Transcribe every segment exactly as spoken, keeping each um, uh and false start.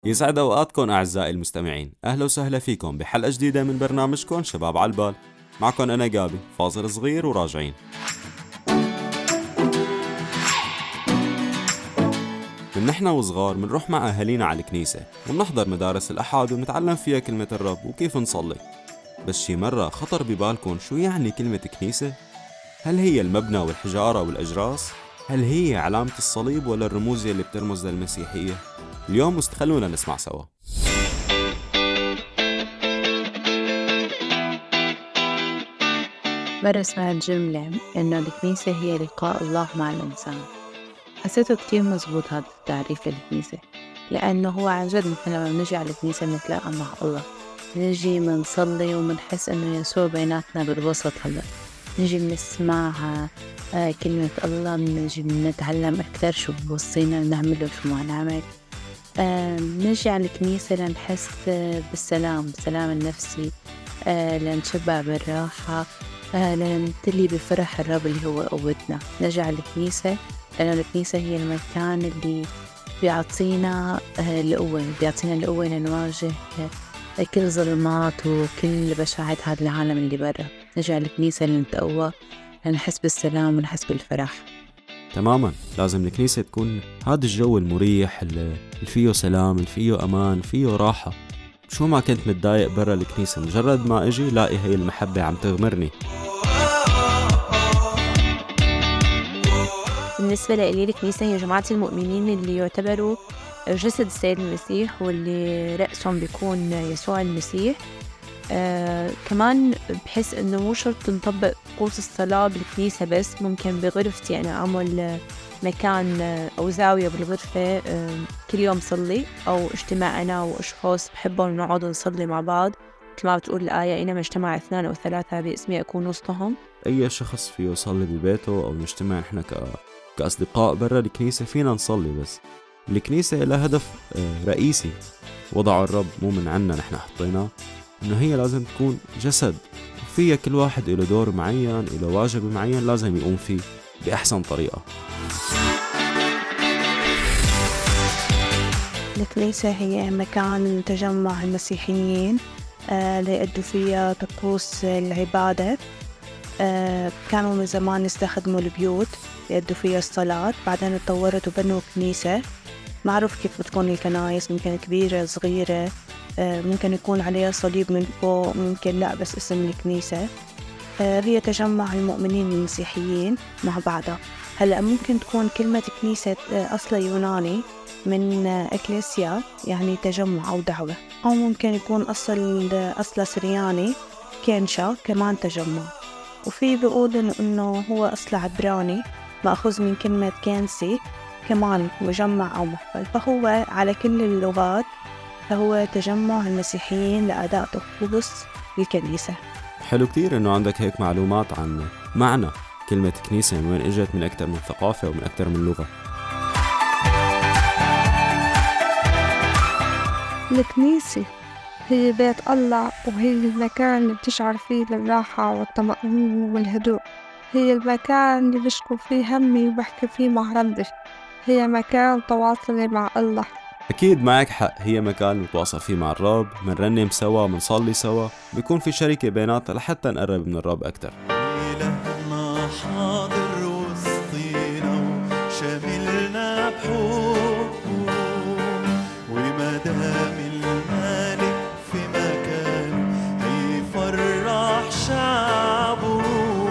يسعد أوقاتكم أعزائي المستمعين، أهلا وسهلا فيكم بحلقة جديدة من برنامجكم شباب على البال. معكم أنا جابي، فاصل صغير وراجعين. من نحن وصغار منروح مع أهالينا على الكنيسة ومنحضر مدارس الأحد ونتعلم فيها كلمة الرب وكيف نصلي. بس شي مرة خطر ببالكم شو يعني كلمة كنيسة؟ هل هي المبنى والحجارة والأجراس؟ هل هي علامة الصليب ولا الرموز اللي بترمز للمسيحية؟ اليوم مستخلونا نسمع سوا. مرة سمعت جملة إنه الكنيسة هي لقاء الله مع الإنسان. حسيته كتير مزبوط هذا التعريف للكنيسة، لأنه هو عن جد نحن لما نجي على الكنيسة نتلاقى مع الله، نجي منصلي ومنحس إنه يسوع بيناتنا بالوسط. هلا نجي بنسمع آه كلمة الله، نجي نتعلم أكثر شو بوصينا نعمله شو ما نعمل. آه نجي على الكنيسة لنحس آه بالسلام، بالسلام النفسي، آه لنشبع بالراحة، آه لنمتلي بفرح الرب اللي هو قوتنا. نجي على الكنيسة لأنه الكنيسة هي المكان اللي بيعطينا آه القوة، بيعطينا القوة لنواجه آه كل ظلمات وكل بشاعة هذا العالم اللي برا. نجي على الكنيسة لنتقوى، لنحس بالسلام ونحس بالفرح. تماما، لازم الكنيسة تكون هذا الجو المريح اللي فيه سلام، اللي فيه أمان، فيه راحة. شو ما كنت متضايق برا الكنيسة، مجرد ما أجي لاقي هاي المحبة عم تغمرني. بالنسبة لي الكنيسة هي جماعة المؤمنين اللي يعتبروا جسد السيد المسيح، واللي رأسهم بيكون يسوع المسيح. آه كمان بحس إنه مو شرط نطبق طقوس الصلاة بالكنيسة بس، ممكن بغرفتي أنا أعمل مكان أو زاوية بالغرفة آه كل يوم صلي، أو اجتماع أنا وأشخاص بحبهم نقعد نصلي مع بعض. مثل ما بتقول الآية، إنما اجتمع اثنان أو ثلاثة باسمي أكون وسطهم. أي شخص فيه يصلي ببيته أو نجتمع نحن ك... كأصدقاء برا الكنيسة فينا نصلي. بس الكنيسة لها هدف رئيسي وضع الرب، مو من عنا نحن حطيناه، إنه هي لازم تكون جسد، وفيها كل واحد له دور معين، له واجب معين لازم يقوم فيه بأحسن طريقة. الكنيسة هي مكان تجمع المسيحيين آه ليأدوا فيها طقوس العبادة. آه كانوا من زمان يستخدموا البيوت يأدوا فيها الصلاة، بعدين اتطورت وبنوا كنيسة. معروف كيف بتكون الكنائس، ممكن كبيرة صغيرة، آه ممكن يكون عليها صليب من فوق، ممكن لا بس اسم الكنيسة. آه هي تجمع المؤمنين المسيحيين مع بعضها. هلأ ممكن تكون كلمة كنيسة آه أصلا يوناني من آه إكليسيا، يعني تجمع أو دعوة، أو ممكن يكون أصل أصلا سرياني كينشا، كمان تجمع. وفي بيقول إنه هو أصل عبراني مأخوذ من كلمة كينسي، كمان مجمع أو محفل. فهو على كل اللغات فهو تجمع المسيحيين لأداء طقوس الكنيسة. حلو كتير إنه عندك هيك معلومات عن معنى كلمة كنيسة، من وين إجت، من أكتر من ثقافة ومن أكتر من لغة. الكنيسة هي بيت الله، وهي المكان اللي بتشعر فيه بالراحة والطمأنينة والهدوء. هي المكان اللي بشكو فيه همي وبحكي فيه مع ربي. هي مكان تواصلي مع الله. أكيد معك حق، هي مكان نتواصل فيه مع الرب، منرنم سوا، منصلي سوا، بيكون في شركة بيناتنا لحتى نقرب من الرب أكتر. إلهنا حاضر وسطينا وشاملنا بحبه، ومدام الملك في مكانه هيفرح شعبه،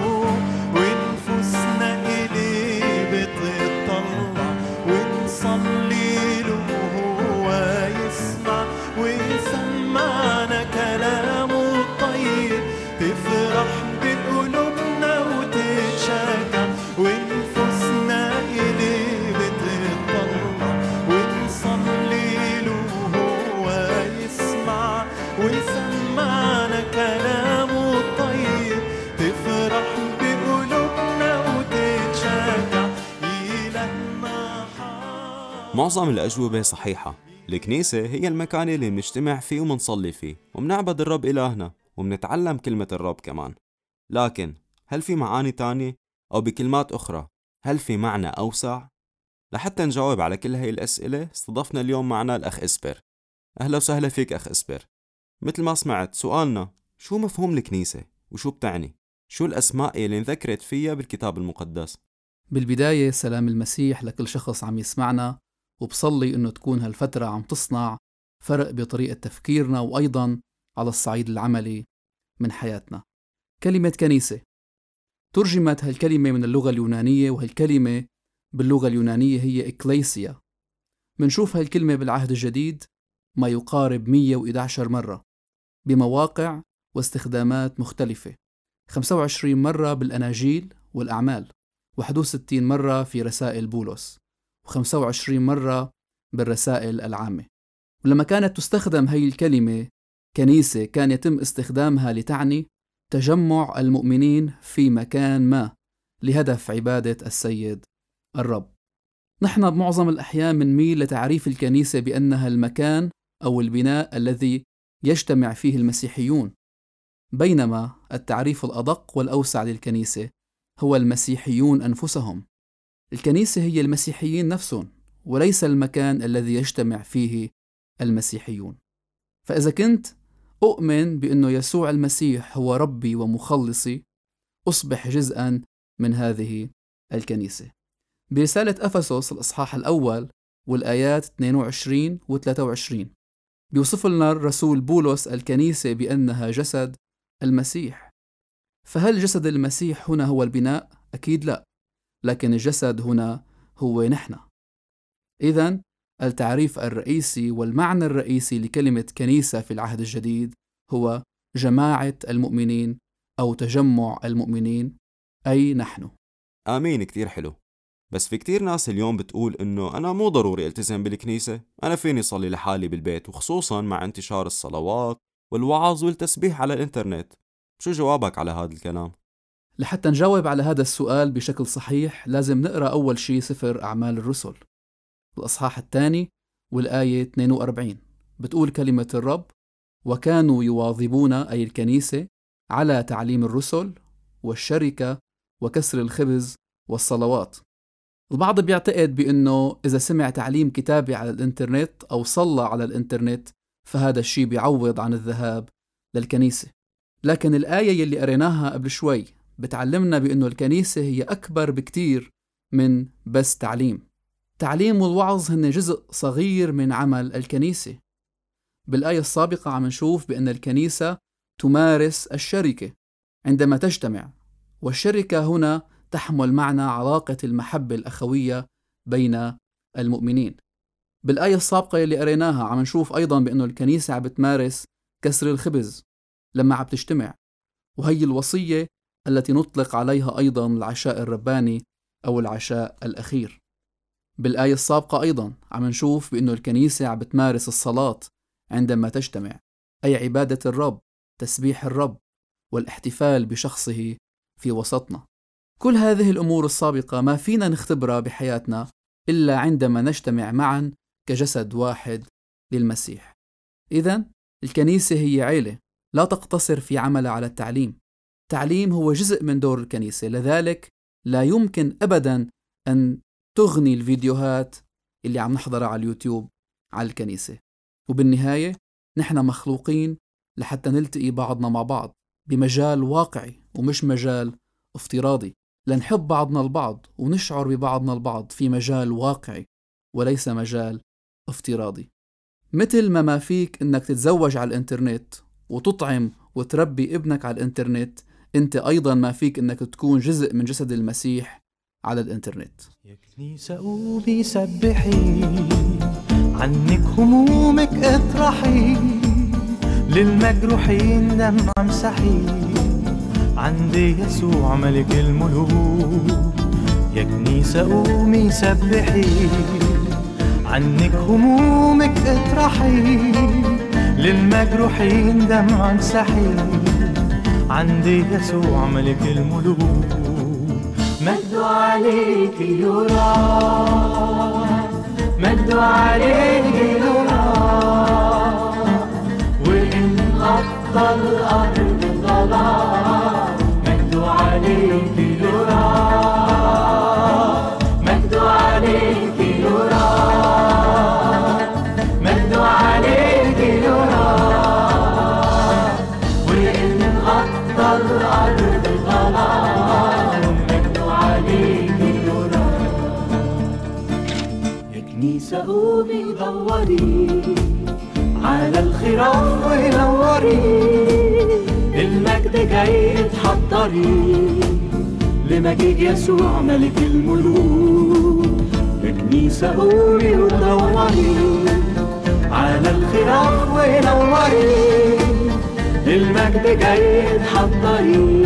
ونفوسنا إليه بتطلع ونصلي له وهو يسمع ويسمعنا كلامه الطيب، تفرح بقلوبنا وتتشجع، ونفوسنا إليه بتطلع ونصلي له وهو يسمع ويسمعنا كلامه الطيب، تفرح بقلوبنا وتتشجع. إلهنا حاضر. معظم الأجوبة صحيحة. الكنيسة هي المكان اللي بنجتمع فيه ومنصلي فيه ومنعبد الرب إلهنا ومنتعلم كلمة الرب كمان. لكن هل في معاني تانية؟ أو بكلمات أخرى، هل في معنى أوسع؟ لحتى نجاوب على كل هاي الأسئلة استضفنا اليوم معنا الأخ إسبر، أهلا وسهلا فيك أخ إسبر. مثل ما سمعت سؤالنا، شو مفهوم الكنيسة وشو بتعني؟ شو الأسماء اللي انذكرت فيها بالكتاب المقدس؟ بالبداية سلام المسيح لكل شخص عم يسمعنا، وبصلي إنه تكون هالفترة عم تصنع فرق بطريقة تفكيرنا وأيضا على الصعيد العملي من حياتنا. كلمة كنيسة ترجمت هالكلمة من اللغة اليونانية، وهالكلمة باللغة اليونانية هي إكليسيا. منشوف هالكلمة بالعهد الجديد ما يقارب مية وإحدى عشر مرة بمواقع واستخدامات مختلفة، خمسة وعشرين مرة بالأناجيل والأعمال، واحد وستين مرة في رسائل بولس، وخمسة وعشرين مرة بالرسائل العامة. ولما كانت تستخدم هاي الكلمة كنيسة كان يتم استخدامها لتعني تجمع المؤمنين في مكان ما لهدف عبادة السيد الرب. نحن بمعظم الأحيان منميل لتعريف الكنيسة بأنها المكان أو البناء الذي يجتمع فيه المسيحيون، بينما التعريف الأدق والأوسع للكنيسة هو المسيحيون أنفسهم. الكنيسة هي المسيحيين نفسهم، وليس المكان الذي يجتمع فيه المسيحيون. فإذا كنت أؤمن بأنه يسوع المسيح هو ربي ومخلصي، أصبح جزءاً من هذه الكنيسة. برسالة أفسس الإصحاح الأول والآيات اثنين وعشرين و ثلاثة وعشرين بيوصف لنا الرسول بولس الكنيسة بأنها جسد المسيح. فهل جسد المسيح هنا هو البناء؟ أكيد لا، لكن الجسد هنا هو نحن. إذن التعريف الرئيسي والمعنى الرئيسي لكلمة كنيسة في العهد الجديد هو جماعة المؤمنين أو تجمع المؤمنين، أي نحن. آمين. كتير حلو. بس في كتير ناس اليوم بتقول إنه أنا مو ضروري التزم بالكنيسة، أنا فيني صلي لحالي بالبيت، وخصوصاً مع انتشار الصلوات والوعظ والتسبيح على الإنترنت. شو جوابك على هذا الكلام؟ لحتى نجاوب على هذا السؤال بشكل صحيح لازم نقرأ أول شيء سفر أعمال الرسل الأصحاح الثاني والآية اثنين وأربعين. بتقول كلمة الرب: وكانوا يواظبون، أي الكنيسة، على تعليم الرسل والشركة وكسر الخبز والصلوات. البعض بيعتقد بأنه إذا سمع تعليم كتابي على الإنترنت أو صلى على الإنترنت فهذا الشيء بيعوض عن الذهاب للكنيسة. لكن الآية يلي قريناها قبل شوي بتعلمنا بأنه الكنيسة هي أكبر بكتير من بس تعليم. تعليم والوعظ هن جزء صغير من عمل الكنيسة. بالآية السابقة عم نشوف بأن الكنيسة تمارس الشركة عندما تجتمع، والشركة هنا تحمل معنى علاقة المحبة الأخوية بين المؤمنين. بالآية السابقة اللي قريناها عم نشوف أيضا بأنه الكنيسة عم بتمارس كسر الخبز لما عم تجتمع، وهي الوصية التي نطلق عليها أيضا العشاء الرباني أو العشاء الأخير. بالآية السابقة أيضا عم نشوف بأنه الكنيسة عم بتمارس الصلاة عندما تجتمع، أي عبادة الرب، تسبيح الرب، والاحتفال بشخصه في وسطنا. كل هذه الأمور السابقة ما فينا نختبرها بحياتنا إلا عندما نجتمع معا كجسد واحد للمسيح. إذن الكنيسة هي عيلة لا تقتصر في عملها على التعليم. التعليم هو جزء من دور الكنيسة، لذلك لا يمكن أبدا أن تغني الفيديوهات اللي عم نحضرها على اليوتيوب على الكنيسة. وبالنهاية نحن مخلوقين لحتى نلتقي بعضنا مع بعض بمجال واقعي ومش مجال افتراضي، لنحب بعضنا البعض ونشعر ببعضنا البعض في مجال واقعي وليس مجال افتراضي. مثل ما ما فيك انك تتزوج على الانترنت وتطعم وتربي ابنك على الانترنت، انت ايضا ما فيك انك تكون جزء من جسد المسيح على الانترنت. يا كنيسة قومي سبحي، عنك همومك اطرحي، للمجروحين دمع امسحي، عندي يسوع ملك الملوك. يا كنيسة قومي سبحي، عنك همومك اطرحي، للمجروحين دمع امسحي، عندي يسوع ملك الملوك. مجد عليك يرى، مجد عليك يرى، وإن غطى الأرض ظلام، مجد عليك يرى، مجد عليك يرى، مجد عليك قومي دوري على الخراف ونوري، المجد جاي تحضري لمجيء يسوع ملك الملوك. الكنيسة قومي ودوري على الخراف ونوري، المجد جاي تحضري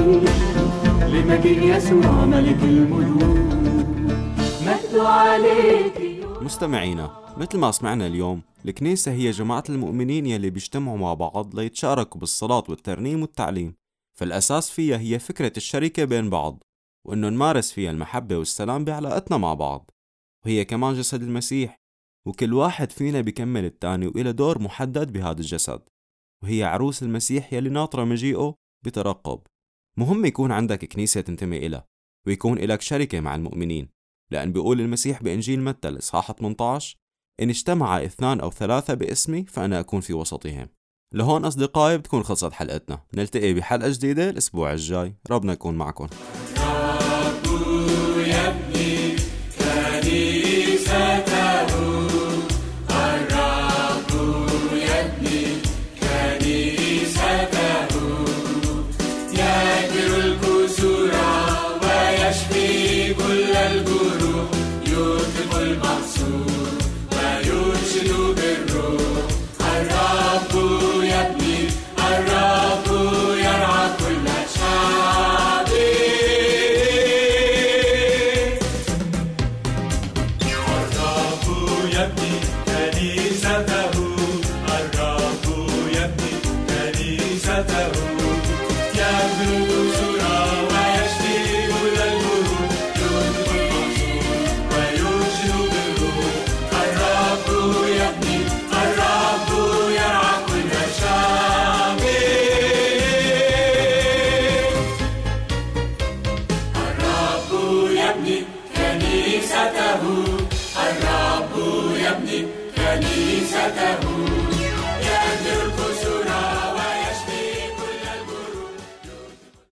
لمجيء يسوع ملك الملوك. مجد عليك. مستمعينا، مثل ما سمعنا اليوم، الكنيسة هي جماعة المؤمنين يلي بيجتمعوا مع بعض ليتشاركوا بالصلاة والترنيم والتعليم. فالأساس فيها هي فكرة الشركة بين بعض، وإنه نمارس فيها المحبة والسلام بعلاقتنا مع بعض. وهي كمان جسد المسيح، وكل واحد فينا بيكمل التاني وإله دور محدد بهذا الجسد. وهي عروس المسيح يلي ناطرة مجيئه بترقب. مهم يكون عندك كنيسة تنتمي إلها، ويكون إلك شركة مع المؤمنين، لأن بيقول المسيح بإنجيل متى الإصحاح ثمانية عشر: إن اجتمع اثنان أو ثلاثة باسمي فأنا أكون في وسطهم. لهون أصدقائي بتكون خلصت حلقتنا، نلتقي بحلقة جديدة الأسبوع الجاي. ربنا يكون معكم. الرب يبني كنيسته